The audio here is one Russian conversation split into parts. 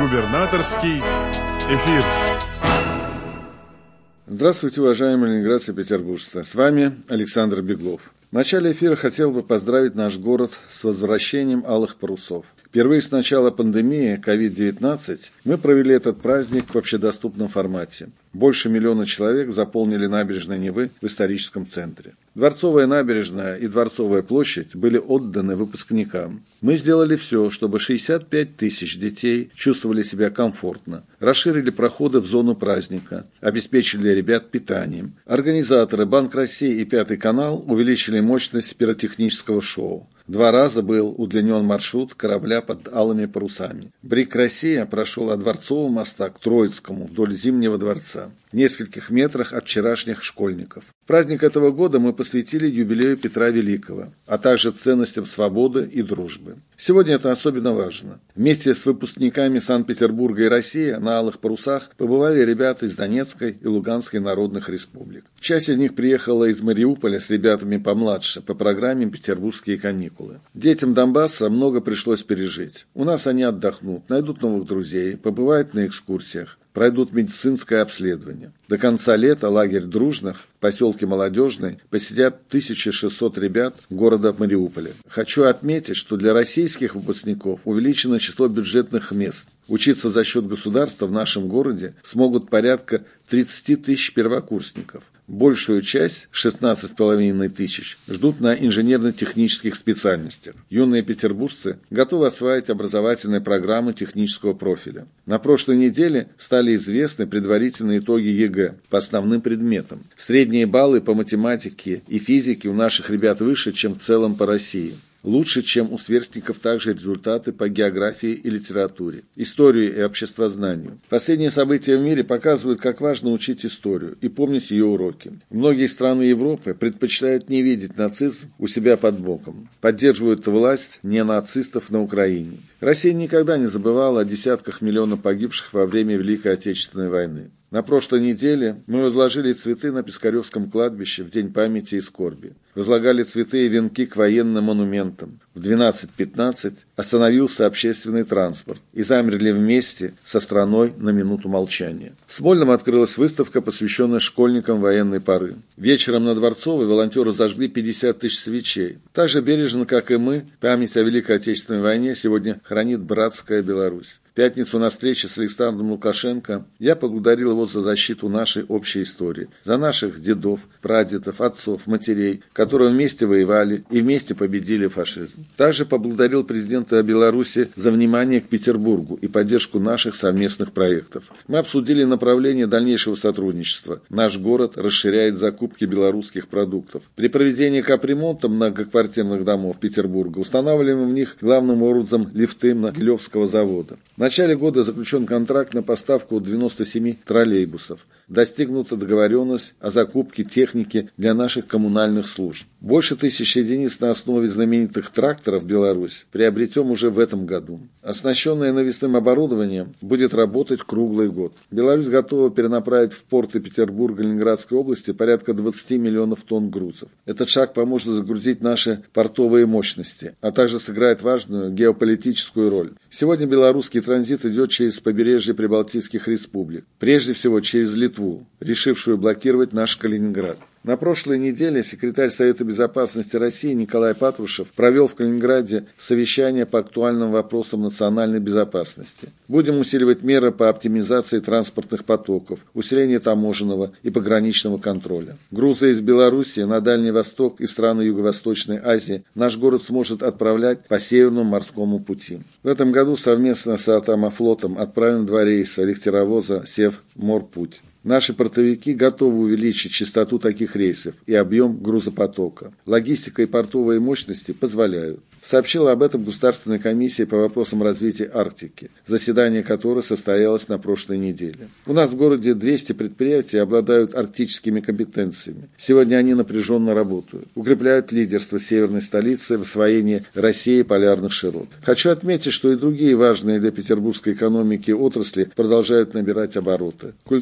Губернаторский эфир. Здравствуйте, уважаемые ленинградцы и петербуржцы. С вами Александр Беглов. В начале эфира хотел бы поздравить наш город с возвращением алых парусов. Впервые с начала пандемии COVID-19 мы провели этот праздник в общедоступном формате. Больше 1 миллиона человек заполнили набережные Невы в историческом центре. Дворцовая набережная и Дворцовая площадь были отданы выпускникам. Мы сделали все, чтобы 65 тысяч детей чувствовали себя комфортно, расширили проходы в зону праздника, обеспечили ребят питанием. Организаторы Банк России и Пятый канал увеличили мощность пиротехнического шоу. 2 раза был удлинен маршрут корабля под алыми парусами. БРИК «Россия» прошел от Дворцового моста к Троицкому вдоль Зимнего дворца, в нескольких метрах от вчерашних школьников. Праздник этого года мы посвятили юбилею Петра Великого, а также ценностям свободы и дружбы. Сегодня это особенно важно. Вместе с выпускниками Санкт-Петербурга и России на алых парусах побывали ребята из Донецкой и Луганской народных республик. Часть из них приехала из Мариуполя с ребятами помладше по программе «Петербургские каникулы». Детям Донбасса много пришлось пережить. У нас они отдохнут, найдут новых друзей, побывают на экскурсиях, пройдут медицинское обследование. До конца лета лагерь Дружных в поселке Молодежный посетят 1600 ребят города Мариуполя. Хочу отметить, что для российских выпускников увеличено число бюджетных мест. Учиться за счет государства в нашем городе смогут порядка 30 тысяч первокурсников. Большую часть, 16,5 тысяч, ждут на инженерно-технических специальностях. Юные петербуржцы готовы осваивать образовательные программы технического профиля. На прошлой неделе стали известны предварительные итоги ЕГЭ по основным предметам. Средние баллы по математике и физике у наших ребят выше, чем в целом по России. Лучше, чем у сверстников, также результаты по географии и литературе, истории и обществознанию. Последние события в мире показывают, как важно учить историю и помнить ее уроки. Многие страны Европы предпочитают не видеть нацизм у себя под боком, поддерживают власть ненацистов на Украине. Россия никогда не забывала о десятках миллионов погибших во время Великой Отечественной войны. На прошлой неделе мы возложили цветы на Пискаревском кладбище в День памяти и скорби. Возлагали цветы и венки к военным монументам. В 12:15 остановился общественный транспорт и замерли вместе со страной на минуту молчания. В Смольном открылась выставка, посвященная школьникам военной поры. Вечером на Дворцовой волонтеры зажгли 50 тысяч свечей. Так же бережно, как и мы, память о Великой Отечественной войне сегодня хранит братская Беларусь. В пятницу на встрече с Александром Лукашенко я поблагодарил его за защиту нашей общей истории, за наших дедов, прадедов, отцов, матерей, которые вместе воевали и вместе победили фашизм. Также поблагодарил президента Беларуси за внимание к Петербургу и поддержку наших совместных проектов. Мы обсудили направление дальнейшего сотрудничества. Наш город расширяет закупки белорусских продуктов. При проведении капремонта многоквартирных домов Петербурга устанавливаем в них главным образом лифты Могилевского завода. В начале года заключен контракт на поставку 97 троллейбусов. Достигнута договоренность о закупке техники для наших коммунальных служб. Больше 1000 единиц на основе знаменитых тракторов Беларусь приобретем уже в этом году. Оснащенная навесным оборудованием будет работать круглый год. Беларусь готова перенаправить в порты Петербурга и Ленинградской области порядка 20 миллионов тонн грузов. Этот шаг поможет загрузить наши портовые мощности, а также сыграет важную геополитическую роль. Сегодня белорусский транзит идет через побережье Прибалтийских республик, прежде всего через Литву, решившую блокировать наш Калининград. На прошлой неделе секретарь Совета безопасности России Николай Патрушев провел в Калининграде совещание по актуальным вопросам национальной безопасности. Будем усиливать меры по оптимизации транспортных потоков, усилению таможенного и пограничного контроля. Грузы из Белоруссии на Дальний Восток и страны Юго-Восточной Азии наш город сможет отправлять по Северному морскому пути. В этом году совместно с Атомофлотом отправим 2 рейса легтеровоза «Севморпуть». Наши портовики готовы увеличить частоту таких рейсов и объем грузопотока. Логистика и портовые мощности позволяют. Сообщила об этом Государственная комиссия по вопросам развития Арктики, заседание которой состоялось на прошлой неделе. У нас в городе 200 предприятий обладают арктическими компетенциями. Сегодня они напряженно работают, укрепляют лидерство северной столицы в освоении России полярных широт. Хочу отметить, что и другие важные для петербургской экономики отрасли продолжают набирать обороты. Культура вернулась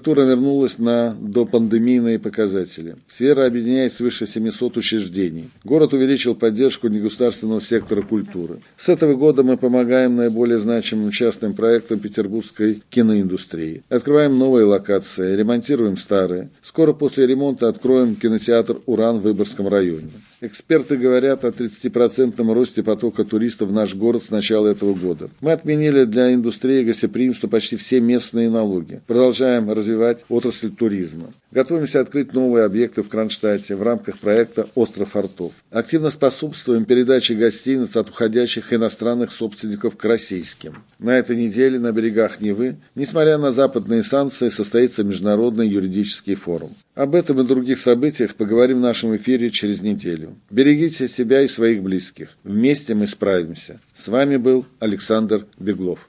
вернулась на допандемийные показатели. Сфера объединяет свыше 700 учреждений. Город увеличил поддержку негосударственного сектора культуры. С этого года мы помогаем наиболее значимым частным проектам петербургской киноиндустрии. Открываем новые локации, ремонтируем старые. Скоро после ремонта откроем кинотеатр «Уран» в Выборгском районе. Эксперты говорят о 30% росте потока туристов в наш город с начала этого года. Мы отменили для индустрии гостеприимства почти все местные налоги. Продолжаем развивать отрасль туризма. Готовимся открыть новые объекты в Кронштадте в рамках проекта «Остров Артов». Активно способствуем передаче гостиниц от уходящих иностранных собственников к российским. На этой неделе на берегах Невы, несмотря на западные санкции, состоится Международный юридический форум. Об этом и других событиях поговорим в нашем эфире через неделю. Берегите себя и своих близких. Вместе мы справимся. С вами был Александр Беглов.